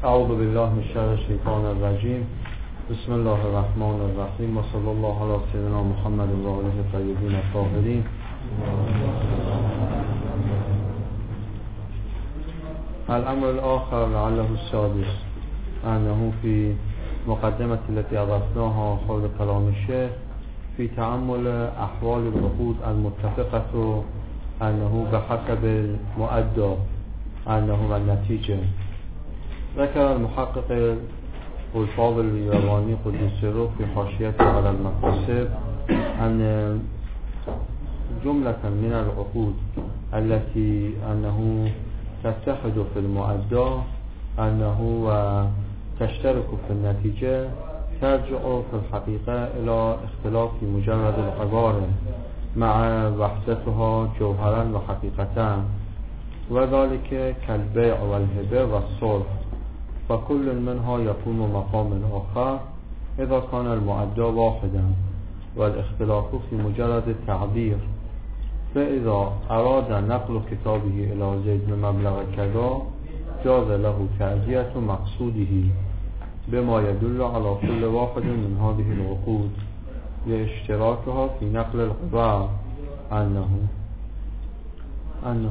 اعوذ بالله من شر الشیطان الرجیم. بسم الله الرحمن الرحیم و صلی الله علی سیدنا محمد و آله الطیبین الطاهرین. الامر الاخر لعله السادس انه في مقدمة التي أضفناها حول كلام الشيخ في تأمل أحوال العقود المتفقة أنه بحسب المؤدى أنه النتيجة. ذكر المحقق الفاضل الياباني قدس الروح في حاشيته على المقاصد أن جملة من العقود التي أنه تتحد في المؤدى أنه تشترك في النتيجة ترجع في الحقيقة إلى اختلاف مجرد العبارة مع وحدتها جوهرا وحقيقة، وذلك كالبيع والهبة والصلح، فكل منها يكون مقام آخر إذا كان المؤدى واحدا والاختلاف في مجرد التعبير. فإذا أراد نقل كتابه إلى زيد بمبلغ كذا جاز له تأدية مقصوده بما يدل على كل واحد من هذه العقود لاشتراكها في نقل العبارة أنه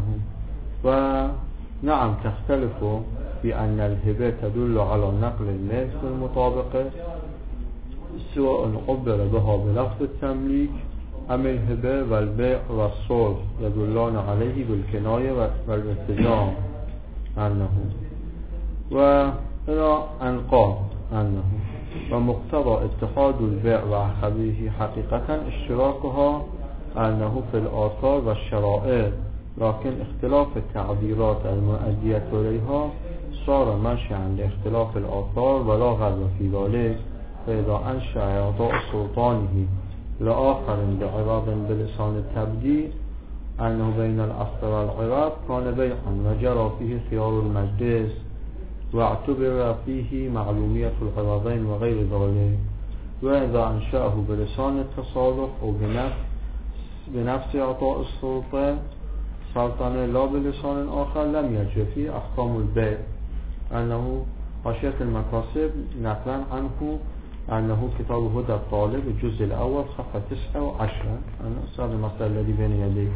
ونعم تختلف في أن الهبة تدل على نقل الملك المطابقة سواء عبر بها بلفظ التمليك أم الهبة والبيع والصلح يدلان عليه بالكناية والالتزام أنه وإلى أن قال أنه ومقتضى اتحاد البيع وعقبه حقيقة اشتراكها أنه في الآثار والشرائع، لكن اختلاف التعبيرات المؤدية إليها صار منشأ لاختلاف الآثار ولا غرو في ذلك. فإذا أنشأ إعطاء سلطانه لآخر بعوض بلسان التبديل أنه بين الأصل والعوض كان بيعا وجرى فيه خيار المجلس واعتبر فيه معلومية العوضين وغير ذلك. وإذا أنشأه بلسان التصالح أو بنفس إعطاء السلطنة لا بلسان آخر لم يجري فيه أحكام البيع. أنه حاشية المكاسب نقلا عنه أنه كتاب هدى الطالب الجزء الأول صفحة 9 و10. أنا أستاذ المسألة الذي بين يدي.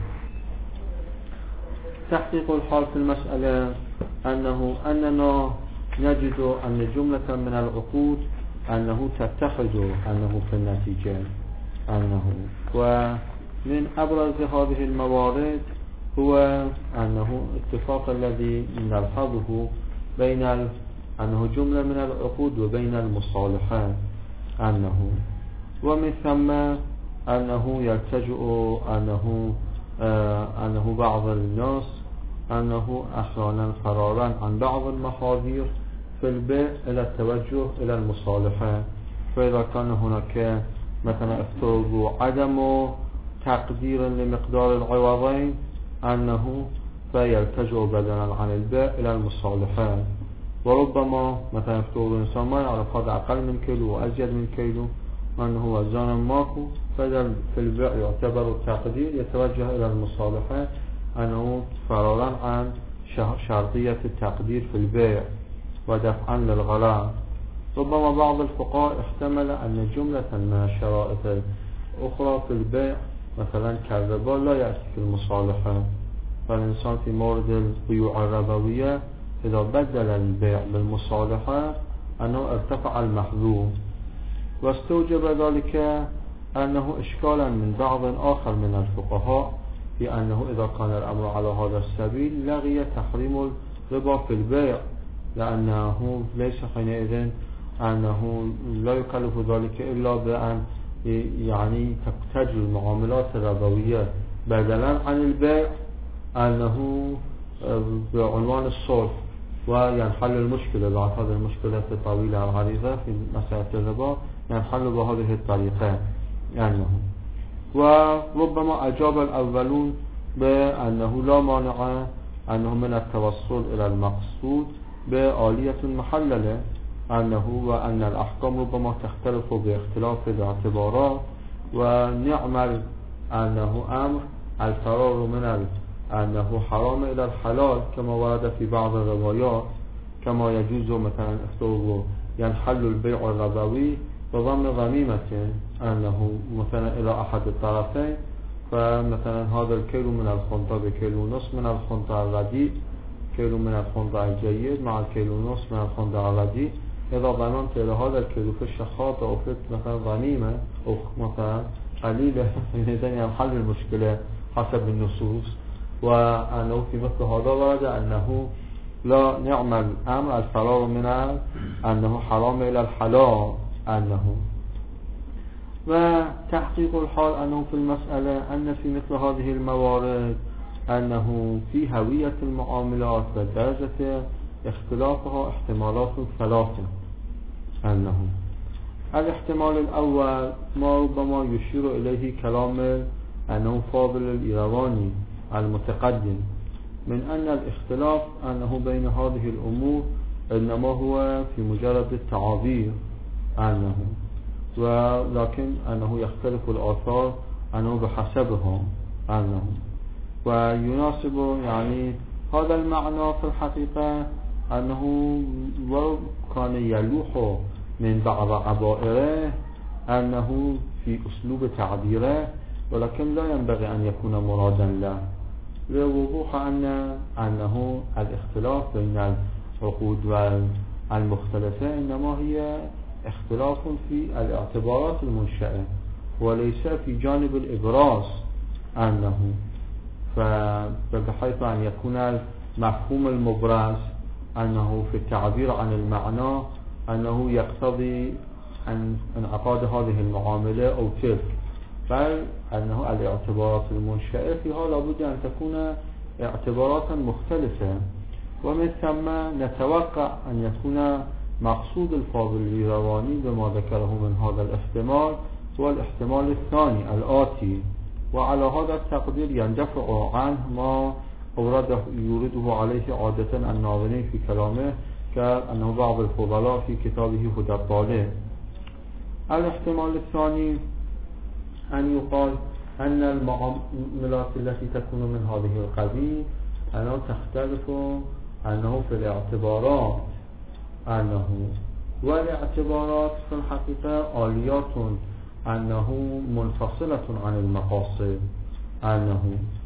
تحقيق الحال في المسألة أننا نجد أن جملة من العقود أنه تتخذ أنه في النتيجة ومن أبرز هذه الموارد هو أنه اتفاق الذي نلحظه بين أنه جملة من العقود وبين المصالحات ومن ثم أنه يلتجئ أنه بعض الناس أنه أحيانا فرارا عن بعض المحاذير في البيع إلى التوجه إلى المصالحة. فإذا كان هناك مثلا افتراض عدم تقدير لمقدار العوضين أنه فيلتجئ بدلا عن البيع إلى المصالحة. وربما مثلا افتراض الإنسان ما يعرف هذا أقل من كيلو وأزيد من كيلو وأنه وزانا ماكو، فإذا في البيع يعتبر التقدير يتوجه إلى المصالحة أنه فرارا عن شرطية التقدير في البيع ودفعا للغلاء. ربما بعض الفقهاء احتمل أن جملة من الشرائط الأخرى في البيع مثلا كالربا لا يأتي في المصالحة، فالإنسان في مورد البيوع الربوية إذا بدل البيع بالمصالحة أنه ارتفع المحذور. واستوجب ذلك أنه إشكالا من بعض آخر من الفقهاء بأنه إذا كان الأمر على هذا السبيل لغي تحريم الربا في البيع، لأنه ليس حينئذ أنه لا يكلف ذلك إلا بأن يعني تجري المعاملات الربوية بدلا عن البيع أنه بعنوان الصلح وينحل المشكلة. بعد هذه المشكلة الطويلة العريضة في مسألة الربا ينحل بهذه الطريقة وربما أجاب الأولون بأنه لا مانع أنه من التوصل إلى المقصود بآلية محللة وأن الأحكام ربما تختلف باختلاف الاعتبارات، ونعمل أنه أمر الفرار من أنه حرام إلى الحلال كما ورد في بعض الروايات، كما يجوز مثلا افتوه ينحل البيع الربوي بضم غميمة أنه مثلا إلى أحد الطرفين، فمثلا هذا الكيلو من الخنطة بكيلو ونصف من الخنطة الرديء، كيلو من الخنطة الجيد مع الكيلو ونصف من الخنطة الرديء، إذا ضمنت إلى هذا الكيلو في الشخاطة أو في مثلا غنيمة أو مثلا قليلة إذا ينحل المشكلة حسب النصوص. وأنه في مثل هذا ورد أنه لا نعمل أمر الفرار من أنه حرام إلى الحلال أنه. وتحقيق الحال أنه في المسألة أن في مثل هذه الموارد أنه في هوية المعاملات ودرجة اختلافها احتمالات ثلاثة. أنه الاحتمال الأول ما ربما يشير إليه كلام أنه فاضل الإيرواني المتقدم من أن الاختلاف أنه بين هذه الأمور إنما هو في مجرد التعابير أنه، ولكن أنه يختلف الآثار أنه بحسبها أنه. ويناسب يعني هذا المعنى في الحقيقة أنه كان يلوح من بعض عبائره أنه في أسلوب تعبيره، ولكن لا ينبغي أن يكون مرادا له لوضوح أنه الاختلاف بين العقود والمختلفة إنما هي اختلاف في الاعتبارات المنشأة وليس في جانب الإبراز أنه، فبحيث أن يكون المفهوم المبرز أنه في التعبير عن المعنى أنه يقتضي أن انعقاد هذه المعاملة أو تلك، بل أنه الاعتبارات المنشأة فيها لابد أن تكون اعتبارات مختلفة. ومن ثم نتوقع أن يكون مقصود الفاضل الإيرواني بما ذكره من هذا الاحتمال هو الاحتمال الثاني الآتي، وعلى هذا التقدير يندفع عنه ما يورده عليه عادة الناظرين في كلامه كأنه بعض الفضلاء في كتابه هدى الطالب. الاحتمال الثاني أن يقال أن المعاملات التي تكون من هذه القبيل أنه تختلف أنه في الاعتبارات أنه، والاعتبارات في الحقيقة آليات أنه منفصلة عن المقاصد أنه،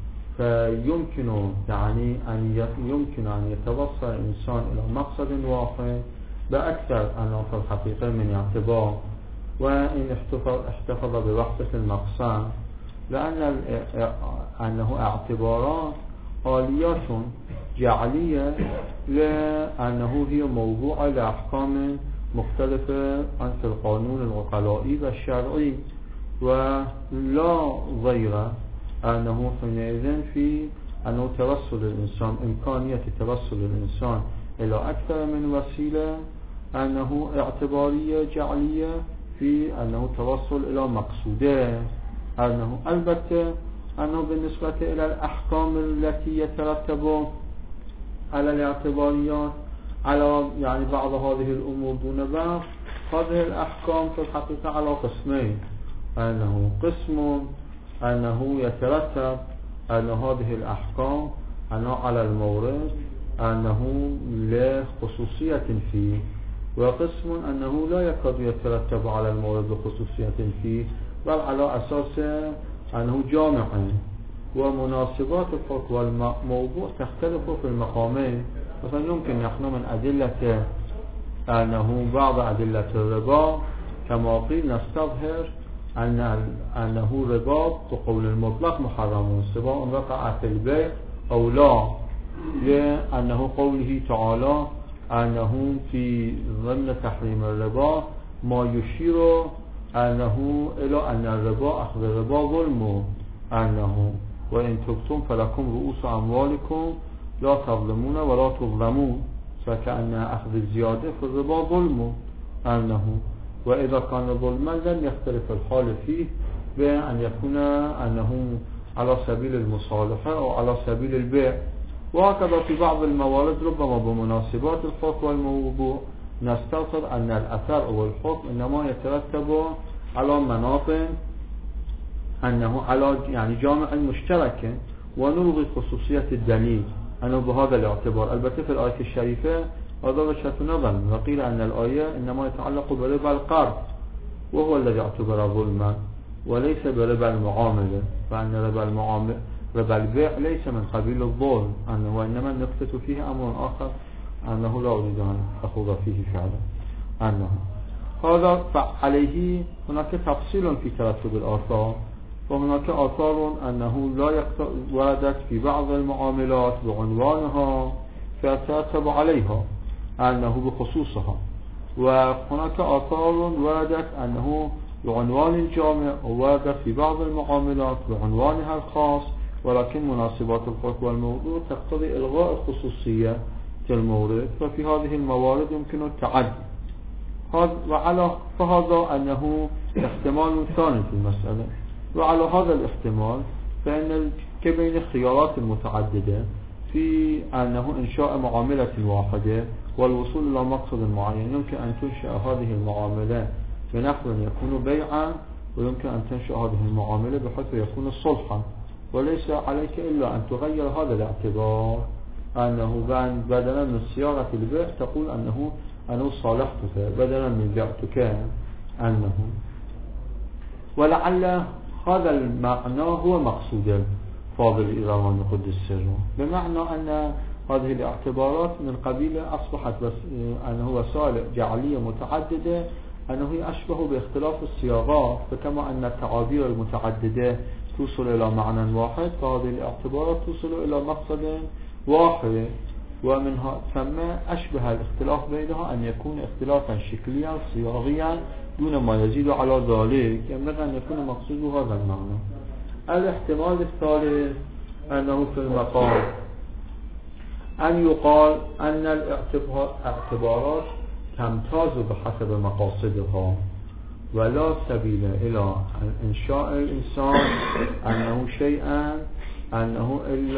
فيمكن يعني يمكن أن يتوصل الإنسان إلى مقصد واحد بأكثر أنه في الحقيقة من اعتبار، وإن احتفظ بوحدة المقصد، لأن أنه اعتبارات آليات جعلية لأنه هي موضوع لأحكام مختلفة في القانون العقلائي والشرعي، ولا غير أنه حينئذ في أنه توصل الإنسان إمكانية توصل الإنسان إلى أكثر من وسيلة أنه اعتبارية جعلية في أنه توصل إلى مقصوده أنه. البته أنه بالنسبة إلى الأحكام التي يترتب على الاعتباريات على يعني بعض هذه الأمور دون بعض، هذه الأحكام في الحقيقة على قسمين، أنه قسم أنه يترتب أن هذه الأحكام أنه على المورد أنه لخصوصية فيه، وقسم أنه لا يكاد يترتب على المورد بخصوصية فيه بل على أساس أنه جامع، ومناسبات الحكم والموضوع تختلف في المقامين. مثلا يمكن نحن من أدلة أنه بعض أدلة الربا كما قيل نستظهر أنه ربا بقول المطلق محرم سواء وقع في البيع أو لا، لأنه قوله تعالى أنه في ضمن تحريم الربا ما يشير أنه إلى أن الربا أخذ الربا ظلم أنه وإن تبتم فلكم رؤوس أموالكم لا تظلمون ولا تظلمون، فكأن أخذ الزيادة في الربا ظلم أنه، وإذا كان ظلما لم يختلف الحال فيه بأن يكون أنه على سبيل المصالحة أو على سبيل البيع. وهكذا في بعض الموارد ربما بمناسبات الحكم والموضوع نستلطف أن الأثر أو الحكم إنما يترتب على مناط أنه على يعني جامع مشترك ونلغي خصوصية الدليل أنه بهذا الاعتبار. البته في الآية الشريفة هذا وجهة نظر. وقيل أن الآية إنما يتعلق بربا القرض وهو الذي اعتبر ظلما وليس بربا المعاملة، فأن ربا البيع ليس من قبيل الظلم، وإنما النقطة فيه أمر آخر أنه لا أريد أن أخوض فيه فعلا أنه هذا. فعليه هناك تفصيل في ترتب الآثار، وهناك آثار أنه لا وردت في بعض المعاملات بعنوانها فيترتب عليها أنه بخصوصها، وهناك آثار وردت أنه بعنوان جامع ووردت في بعض المعاملات بعنوانها الخاص، ولكن مناسبات الحكم والموضوع تقتضي إلغاء الخصوصية المورد، ففي هذه الموارد يمكن التعدي. فهذا أنه احتمال ثاني في المسألة. وعلى هذا الاحتمال فإن كبين الخيارات المتعددة في أنه إنشاء معاملة واحدة والوصول إلى مقصد معين، يمكن أن تنشأ هذه المعاملة بنحو يكون بيعا، ويمكن أن تنشأ هذه المعاملة بحيث يكون صلحا، وليس عليك إلا أن تغير هذا الاعتبار أنه بدلا من صياغة البيع تقول أنه صالحتك بدلا من بعتك أنه. ولعل هذا المعنى هو مقصود فاضل إلى من يقدس سره، بمعنى أن هذه الاعتبارات من قبيل أصبحت بس أنه وسائل جعلية متعددة، أنه أشبه باختلاف الصياغات، فكما أن التعابير المتعددة توصل إلى معنى واحد، فهذه الاعتبارات توصل إلى مقصد واحد، ومنها ثم أشبه الاختلاف بينها أن يكون اختلافا شكليا صياغيا دون ما يزيد على ذلك، ينبغي أن يكون مقصود هذا المعنى. الاحتمال الثالث أنه في المقام أن يقال أن الاعتبارات تمتاز بحسب مقاصدها، ولا سبيل إلى إنشاء الإنسان أنه شيئا أنه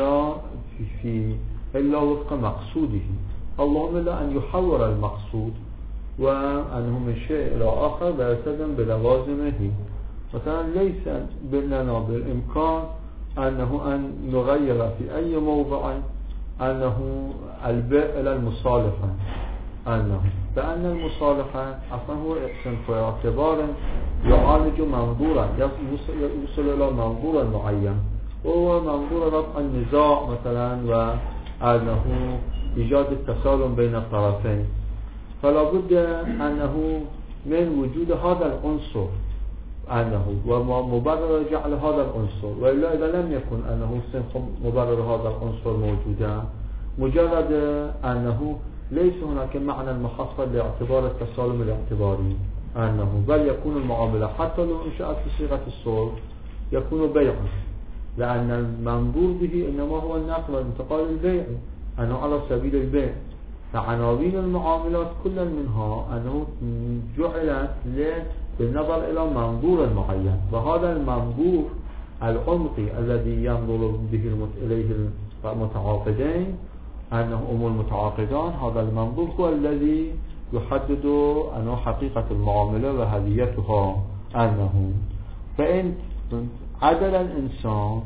إلا وفق مقصوده، اللهم إلا أن يحور المقصود وأنه من شيء إلى آخر ويلتزم بلوازمه. مثلا ليس لنا بالإمكان أن نغير في أي موضع أنه البيع إلى المصالحة، فأن المصالحة أصلا هو صنف اعتبار يعالج منظورا، يوصل إلى منظور معين، وهو منظور رفع النزاع مثلا، وأنه إيجاد التسالم بين الطرفين. فلا بد أنه من وجود هذا العنصر ومبرر جعل هذا العنصر، وإلا إذا لم يكن أنه صنف مبرر هذا العنصر موجودا، مجرد أنه ليس هناك معنى محصل لاعتبار التسالم الاعتباري بل يكون المعاملة حتى لو انشأت بصيغة الصلح يكون بيعا، لأن المنظور به إنما هو النقل والانتقال البيعي أنه على سبيل البيع. فعناوين المعاملات كل منها أنه جعلت بالنظر إلى منظور معين، وهذا المنظور العمقي الذي ينظر به إليه المتعاقدين أنه المتعاقدان، هذا المنظور هو الذي يحدد أنه حقيقة المعاملة وهديتها. فإن عدل الإنسان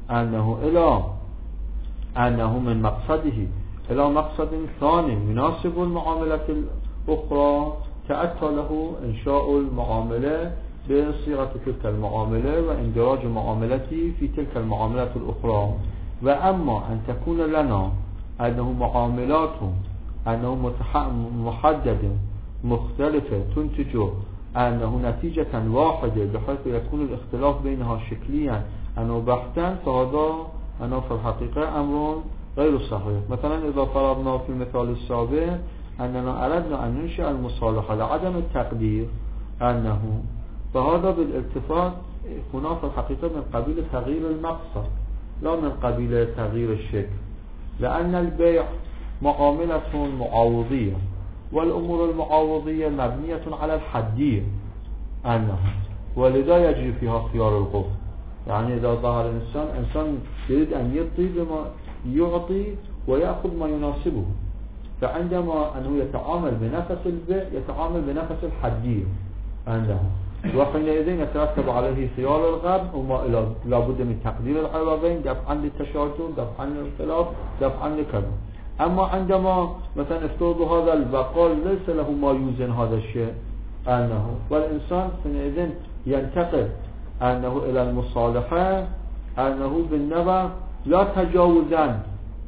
أنه من مقصده إلى مقصد ثاني يناسب المعاملة الأخرى، تأتى له إنشاء المعاملة بصيغة تلك المعاملة واندراج معاملته في تلك المعاملات الأخرى. وأما أن تكون لنا أنه معاملات محددة مختلفة تنتج أنه نتيجة واحدة بحيث يكون الاختلاف بينها شكليا أنه بحثا، فهذا في الحقيقة أمر غير صحيح. مثلا إذا فرضنا في المثال السابق أننا أردنا أن ننشئ المصالحة لعدم التقدير فهذا بالالتفات هنا في الحقيقة من قبيل تغيير المقصد لا من قبيل تغيير الشكل، لأن البيع معاملة معاوضية، والأمور المعاوضية مبنية على الحدية ولذا يجري فيها خيار الغفر. يعني إذا ظهر إنسان يريد أن يعطي ويأخذ ما يناسبه، فعندما أنه يتعامل بنفس البيع يتعامل بنفس الحدية وحينئذ يترتب عليه خيار الغبن، وما لابد من تقدير العوضين، دفعا للتشاجر، دفعا للخلاف، دفعا لكذا. أما عندما مثلا افترض هذا البقال ليس له ما يوزن هذا الشيء أنه، والإنسان حينئذ ينتقل أنه إلى المصالحة أنه بالنظر لا تجاوزا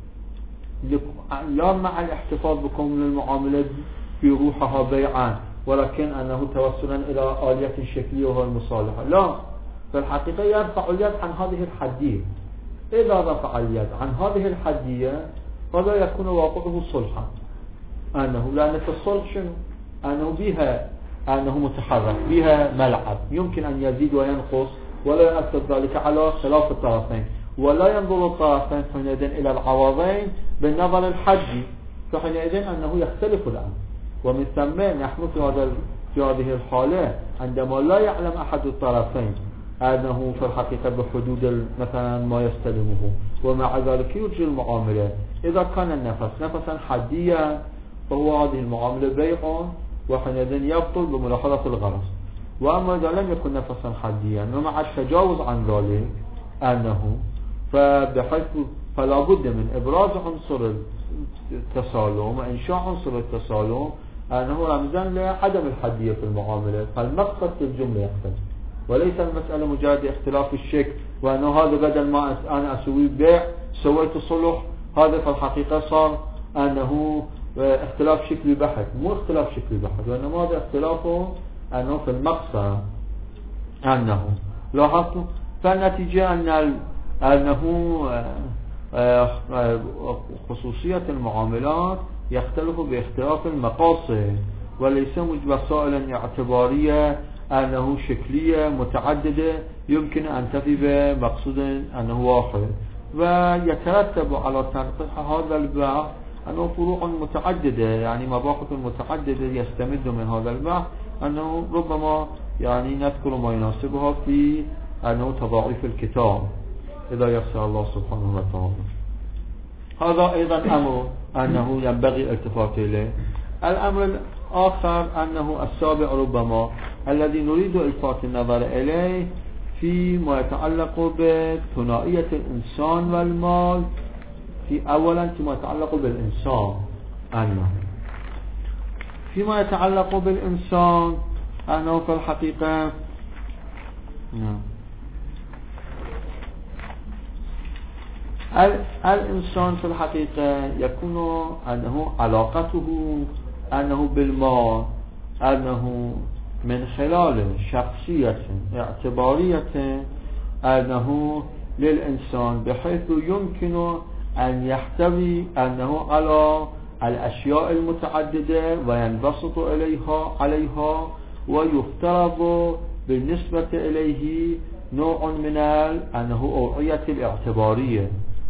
لا مع الاحتفاظ بقانون المعاملة بروحها بيعا، ولكن أنه توصلا إلى آلية شكلية وهو المصالحة. لا، في الحقيقة يرفع اليد عن هذه الحدية. إذا رفع اليد عن هذه الحدية فلا يكون واقعه صلحا، أنه لأن في الصلح شنو؟ أنه بها أنه متحرك، بها ملعب يمكن أن يزيد وينقص ولا يؤثر ذلك على خلاف الطرفين، ولا ينظر الطرفين حينئذ إلى العوضين بالنظر الحدي، فحينئذ أنه يختلف الأمر. ومن ثم نحن في هذه الحالة عندما لا يعلم أحد الطرفين أنه في الحقيقة بحدود مثلا ما يستلمه، ومع ذلك يجري المعاملة. إذا كان النفس نفسا حديا فهو هذه المعاملة بيع، وحينئذ يبطل بملاحظة الغرض. وأما إذا لم يكن نفسا حديا ومع التجاوز عن ذلك أنه فبحيث فلا بد من إبراز عنصر التسالم وإنشاء عنصر التسالم أنه رمزا لعدم الحدية في المعاملة، فالمقصد في الجملة يختلف، وليس المسألة مجرد اختلاف الشكل، وأنه هذا بدل ما أنا أسوي بيع سويت صلح، هذا في الحقيقة صار أنه اختلاف شكل بحث. مو اختلاف شكل بحث، وإنما هذا اختلافه أنه في المقصد أنه لاحظتم. فالنتيجة أنه خصوصية المعاملات يختلف باختلاف المقاصد، وليس مسائل اعتبارية أنه شكلية متعددة يمكن أن تفي بمقصود أنه واحد. ويترتب على تنقيح هذا البحث أنه فروع متعددة، يعني مباحث متعددة يستمد من هذا البحث، أنه ربما يعني نذكر ما يناسبها في أنه تضاعيف الكتاب إذا يسر الله سبحانه وتعالى. هذا أيضا أمر أنه ينبغي الالتفات إليه. الأمر الآخر أنه السابع ربما الذي نريد إلفات النظر إليه فيما يتعلق بثنائية الإنسان والمال. أولا فيما يتعلق بالإنسان، فيما يتعلق بالإنسان أنه في الحقيقة الإنسان في الحقيقة يكون أنه علاقته أنه بالمال أنه من خلال شخصية اعتبارية أنه للإنسان، بحيث يمكن أن يحتوي أنه على الأشياء المتعددة وينبسط عليها ويفترض بالنسبة إليه نوع من أنه أوعية الاعتبارية.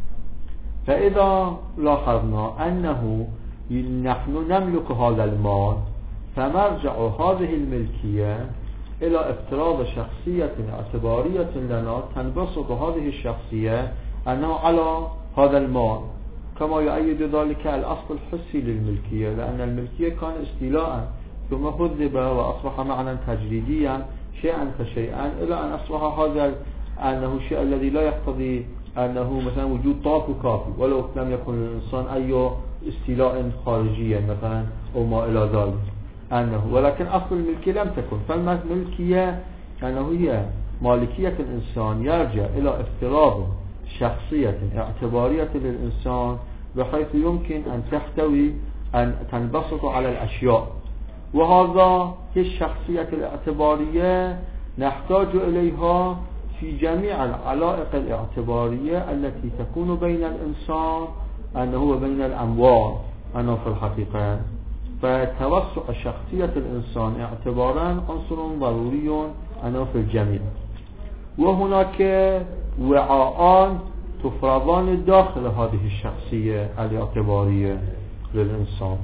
فإذا لاحظنا أنه نحن نملك هذا المال، فمرجع هذه الملكية إلى افتراض شخصية اعتبارية لنا تنبسط هذه الشخصية أنه على هذا المال، كما يؤيد ذلك الأصل الحسي للملكية، لأن الملكية كان استيلاء ثم هذب وأصبح معنى تجريديا شيئا فشيئا إلى أن أصبح هذا أنه الشيء الذي لا يقتضي أنه مثلا وجود طاف وكافي ولو لم يكن الإنسان أي استيلاء خارجيا مثلا أو ما إلى ذلك أنه، ولكن أصل الملكية لم تكن. فالملكية أنه هي مالكية الإنسان يرجع إلى افتراض شخصية اعتبارية للإنسان بحيث يمكن أن تحتوي أن تنبسط على الأشياء، وهذا هي الشخصية الاعتبارية نحتاج إليها في جميع العلائق الاعتبارية التي تكون بين الإنسان أنه وبين الأموال أنه في الحقيقة. فتوسع شخصية الإنسان اعتبارا عنصر ضروري أنه في الجميع. وهناك وعاءان تفرضان داخل هذه الشخصية الاعتبارية للإنسان،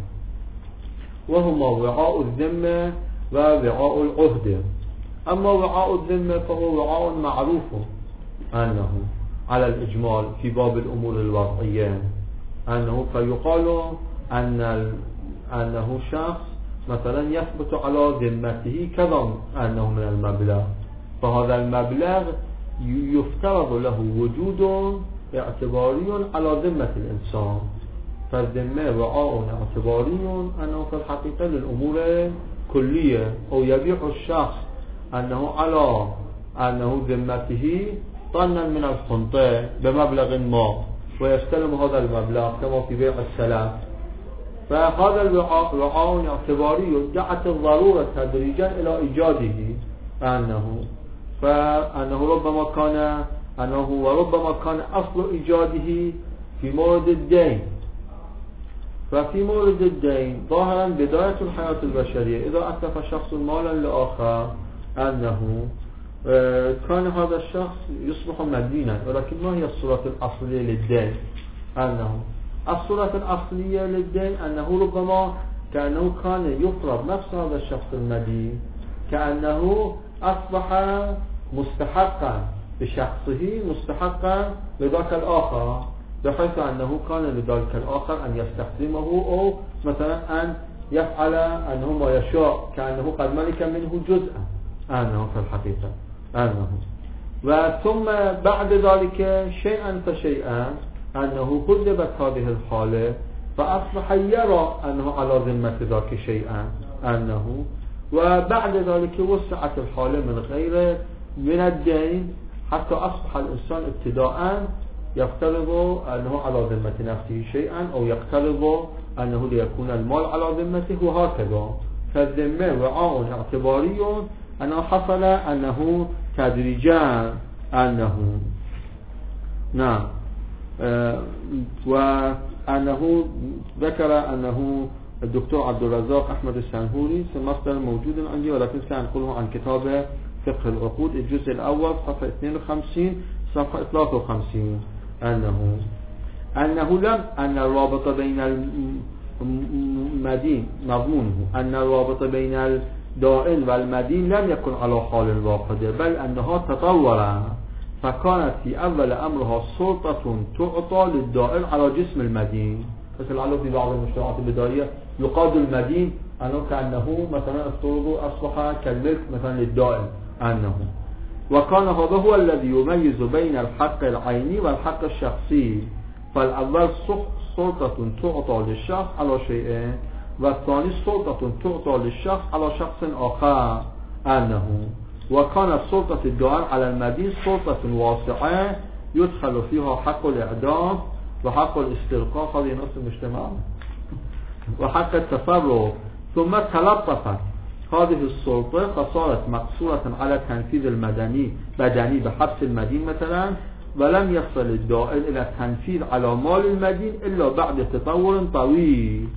وهما وعاء الذمة ووعاء العهدة. أما وعاء الذمة فهو وعاء معروف أنه على الإجمال في باب الأمور الوضعية أنه فيقال أنه شخص مثلا يثبت على ذمته كذا أنه من المبلغ، فهذا المبلغ يفترض له وجود اعتباري على ذمة الإنسان، فالذمة وعاء اعتباري أنه في الحقيقة للأمور كلية، أو يبيع الشخص أنه ذمته طنا من الحنطة بمبلغ ما ويستلم هذا المبلغ كما في بيع السلام، فهذا الوعاء اعتباري دعت الضرورة تدريجا إلى إيجاده وربما كان أصل إيجاده في مورد الدين. ففي مورد الدين ظاهرا بداية الحياة البشرية إذا أتلف شخص مالا لآخر أنه كان هذا الشخص يصبح مدينا، ولكن ما هي الصورة الأصلية للدين؟ الصورة الأصلية للدين أنه ربما كأنه كان يفرض نفس هذا الشخص المدين كأنه أصبح مستحقا بشخصه مستحقا لذاك الآخر، بحيث أنه كان لذلك الآخر أن يستخدمه أو مثلا أن يفعل أنه ما يشاء كأنه قد ملك منه جزءا في الحقيقة وثم بعد ذلك شيئا فشيئا أنه هذبت هذه الحالة فأصبح يرى أنه على ذمة ذاك شيئا وبعد ذلك وسعت الحالة من الدين حتى أصبح الإنسان ابتداء يفترض أنه على ذمة نفسه شيئا أو يفترض أنه ليكون المال على ذمته وهكذا. فالذمة وعاء اعتباري أنه حصل أنه تدريجا وأنه ذكر أنه الدكتور عبد الرزاق أحمد السنهوري سمستر موجود عندي ولكن سأنقله عن كتاب فقه العقود الجزء الأول صفحة 52 صفحة 53 أنه لم أن الرابط بين المدين مضمونه أن الرابط بين الدائن والمدين لم يكن على حال واحدة بل أنها تطور، فكانت في أول أمرها سلطة تعطى للدائن على جسم المدين. مثل في بعض المجتمعات البدائية يقاد المدين أنه كأنه مثلا أصبح كالملك مثلا للدائن وكان هذا هو الذي يميز بين الحق العيني والحق الشخصي، فالأول سلطة تعطى للشخص على شيء والثاني سلطة تعطى للشخص على شخص آخر وكانت سلطة الدائن على المدين سلطة واسعة يدخل فيها حق الإعدام وحق الاستلقاء هذه نص المجتمع وحق التصرف، ثم تلطفت هذه السلطة فصارت مقصورة على تنفيذ بدني بحبس المدين مثلا، ولم يصل الدائن إلى التنفيذ على مال المدين إلا بعد تطور طويل.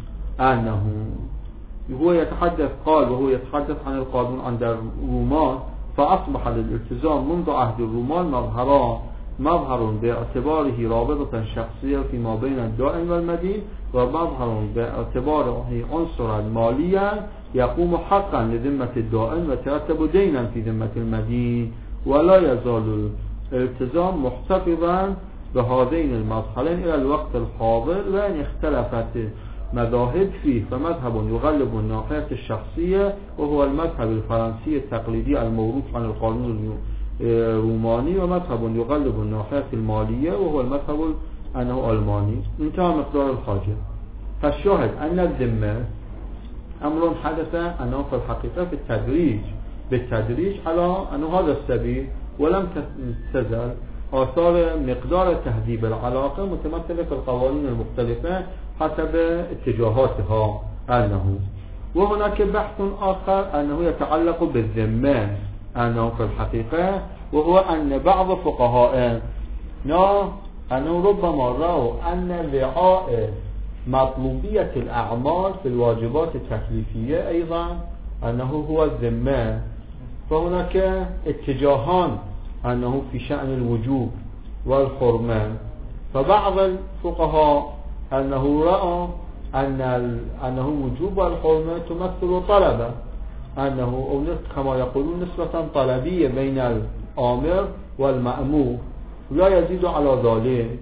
وهو يتحدث عن القانون عند الرومان، فأصبح للالتزام منذ عهد الرومان مظهر باعتباره رابطة شخصية فيما بين الدائن والمدين، ومظهر باعتباره عنصرا ماليا يقوم حقا لذمة الدائن وترتب دينا في ذمة المدين، ولا يزال الالتزام محتفظا بهذين المظهرين إلى الوقت الحاضر، وإن اختلفت مذاهب فيه فمذهب يغلب الناحية الشخصية وهو المذهب الفرنسي التقليدي الموروث عن القانون الروماني، ومذهب يغلب الناحية المالية وهو المذهب الألماني. انتهى مقدار الحاجة. فالشاهد أن الذمة أمر حدث أنه في الحقيقة بالتدريج على أن هذا السبيل، ولم تزل آثار مقدار تهذيب العلاقة متمثلة في القوانين المختلفة حسب اتجاهاتها وهناك بحث آخر أنه يتعلق بالذمة في الحقيقة، وهو أن بعض فقهاء أنه ربما رأوا أن وعاء مطلوبية الأعمال في الواجبات التكليفية أيضا أنه هو الذمة. فهناك اتجاهان أنه في شأن الوجوب والحرمان، فبعض الفقهاء أنه رأى أنه وجوب والحرمان تمثل طلبة أنه كما يقولون نسبة طلبية بين الآمر والمأمور لا يزيد على ذلك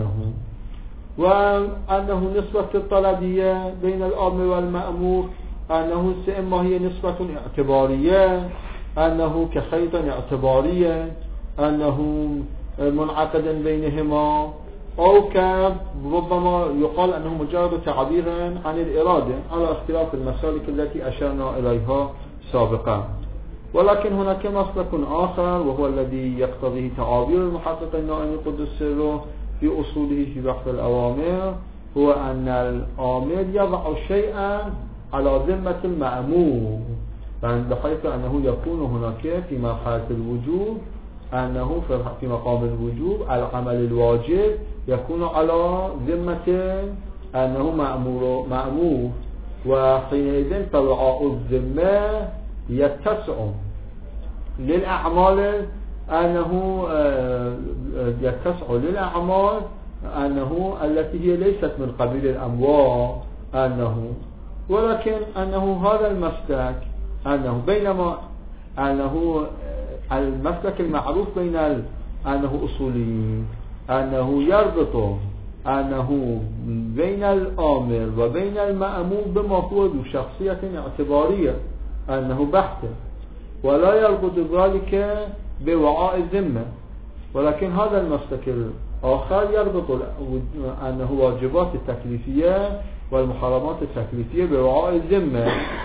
وأنه نسبة الطلبية بين الآمر والمأمور أنه إما هي نسبة اعتبارية أنه كخيط اعتبارية أنه منعقد بينهما أو ربما يقال أنه مجرد تعبير عن الإرادة على اختلاف المسالك التي أشرنا إليها سابقا. ولكن هناك مسلك آخر وهو الذي يقتضيه تعابير المحقق النائم قدس سره في أصوله في بحث الأوامر، هو أن الآمر يضع شيئا على ذمة المأمور، بحيث أنه يكون هناك في مرحلة الوجوب أنه في مقام الوجوب العمل الواجب يكون على ذمة أنه مأمور، وحينئذ فوعاء الذمة يتسع للأعمال أنه التي هي ليست من قبيل الأموال ولكن أنه هذا المسلك أنه بينما أنه المسلك المعروف بين أنه أصولي أنه يربط أنه بين الآمر وبين المأمور بما هو ذو شخصية اعتبارية أنه بحث، ولا يربط ذلك بوعاء الذمة. ولكن هذا المسلك الآخر يربط أنه واجبات التكليفية والمحرمات التكليفية بوعاء الذمة،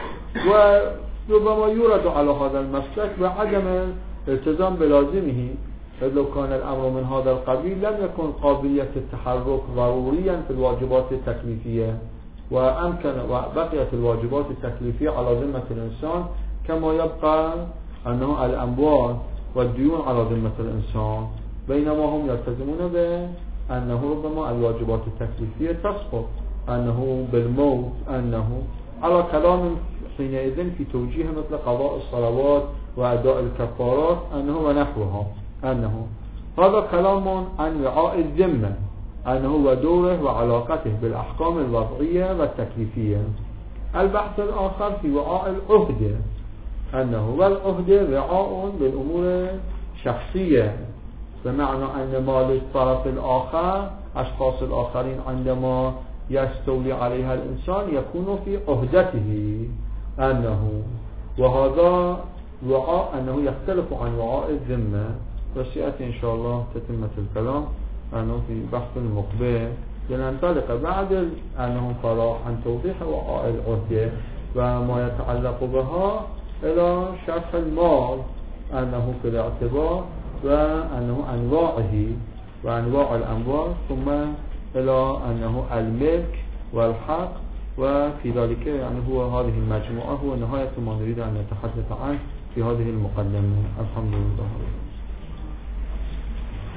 وربما يورد على هذا المسلك بعدم الالتزام بلازمه، إذ لو كان الأمر من هذا القبيل لم يكن قابلية التحرك ضروريا في الواجبات التكليفية، وبقيت الواجبات التكليفية على ذمة الإنسان كما يبقى أنه الأموال والديون على ذمة الإنسان، بينما هم يلتزمون بأنه ربما الواجبات التكليفية تسقط أنه بالموت، أنه على كلام حينئذ في توجيه مثل قضاء الصلوات وأداء الكفارات أنه ونحوها، أنه هذا كلام عن وعاء الذمة أنه ودوره وعلاقته بالأحكام الوضعية والتكليفية. البحث الآخر في وعاء العهدة أنه والعهدة وعاء بالأمور شخصية، بمعنى أن مال الطرف الآخر أشخاص الآخرين عندما يستولي عليها الإنسان يكون في عهدته أنه، وهذا وعاء أنه يختلف عن وعاء الذمة، وسيأتي إن شاء الله تتمة الكلام أنه في بحث المقبل لننطلق بعد أنه فراغ عن توضيح وعاء العهدة وما يتعلق بها إلى شرح المال أنه في الاعتبار وأنه أنواعه وأنواع الأموال، ثم إلى أنه الملك والحق، وفي ذلك يعني هو هذه المجموعة هو نهاية ما نريد أن نتحدث عنه في هذه المقدمة. الحمد لله.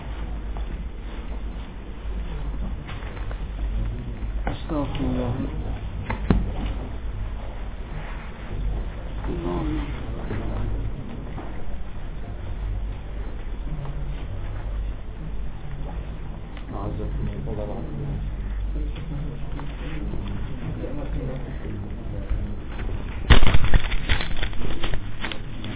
استغفر الله.